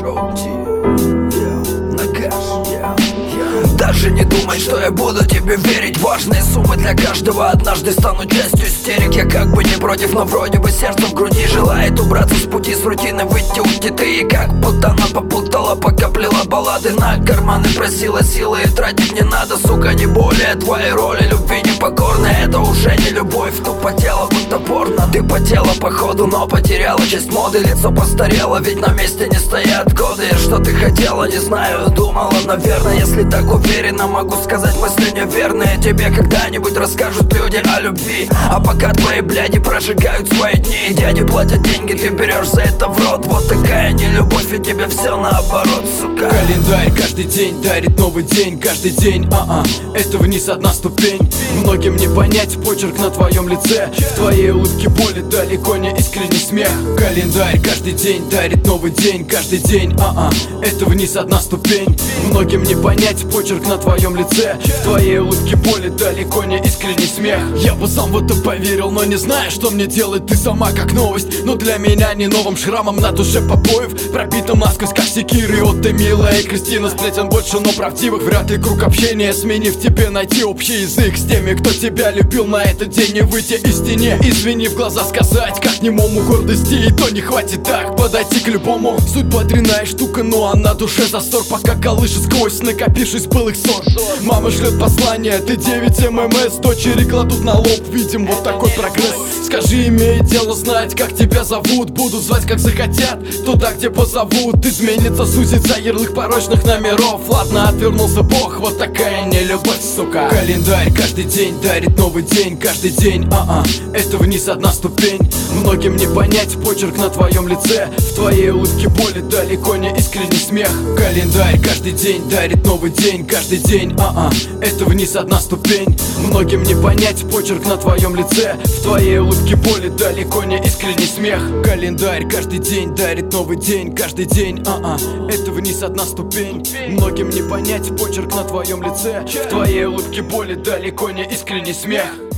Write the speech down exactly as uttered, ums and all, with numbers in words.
Роуди, даже не думай, что я буду тебе верить. Важные суммы для каждого однажды станут частью истерик. Я как бы не против, но вроде бы сердце в груди желает убраться с пути, с рутины выйти, уйти. Ты и как будто она попутала, пока плела баллады на карманы, просила силы и тратить не надо, сука, не более твоей роли любви непокорной. Это уже не любовь, тупо тело будто порно. Ты потела походу, но потеряла часть моды. Лицо постарело, ведь на месте не стоят годы. Что ты хотела, не знаю, думала, наверное. Если так уверенно, могу сказать мысли неверные. Тебе когда-нибудь расскажут люди о любви, а пока твои бляди прожигают свои дни. Дяди платят деньги, ты берешь за это в рот. Вот такая не любовь, и тебе все наоборот, сука. Календарь каждый день дарит новый день. Каждый день, а-а, это вниз одна ступень. Многим не понять почерк на твоем лице. В твоей улыбке боли далеко не искренний смех. Календарь каждый день дарит новый день. Каждый день, а-а, это вниз одна ступень. Многим не понять почерк на твоем лице. В твоей улыбке боли далеко не искренний смех. Я бы сам в это поверил, но не знаю, что мне делать. Ты сама как новость, но для меня не новым шрамом на душе побоев. Пробита насквозь, как секиры от Эмила и Кристина. Сплетен больше, но правдивых. Вряд ли круг общения, сменив тебе, найти общий язык с теми, кто тебя любил. На этот день не выйти из тени. Извини, в глаза сказать, как немому гордости, и то не хватит так подойти к любому. Судьба дрянная штука, но она душе застор, пока колышет сквозь накопившись былых ссор. Мама шлет послание, ты девять ММС. Дочери кладут на лоб, видим вот такой прогресс. Скажи, имеет дело знать, как тебя зовут. Будут звать, как захотят, туда, где позовут. Изменится, сузится ярлык порочных номеров. Ладно, отвернулся Бог, вот такая не любовь, сука. Календарь каждый день дарит новый день. Каждый день, а-а, это вниз одна ступень. Многим не понять почерк на твоем лице. В твоей улыбке боли далеко не искренний смех. Календарь каждый день дарит новый день. Каждый день, а-а, это вниз одна ступень. Многим не понять почерк на твоем лице. В твоей улыбке боли далеко не искренний смех. Календарь каждый день дарит новый день. Каждый день, а-а, это вниз одна ступень. Многим не понять почерк на твоем лице. В твоей улыбке боли далеко не искренний смех.